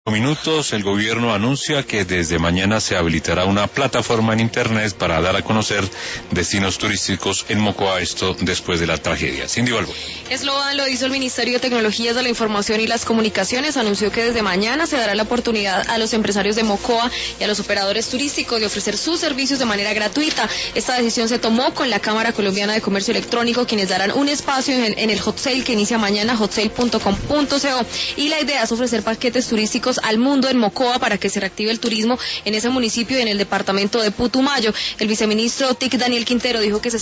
Minutos, el gobierno anuncia que desde mañana se habilitará una plataforma en internet para dar a conocer destinos turísticos en Mocoa, esto después de la tragedia. Cindy Balbo. Lo hizo el Ministerio de Tecnologías de la Información y las Comunicaciones, anunció que desde mañana se dará la oportunidad a los empresarios de Mocoa y a los operadores turísticos de ofrecer sus servicios de manera gratuita. Esta decisión se tomó con la Cámara Colombiana de Comercio Electrónico, quienes darán un espacio en el hot sale que inicia mañana, hotsale.com.co, y la idea es ofrecer paquetes turísticos al mundo en Mocoa para que se reactive el turismo en ese municipio y en el departamento de Putumayo. El viceministro TIC Daniel Quintero dijo que se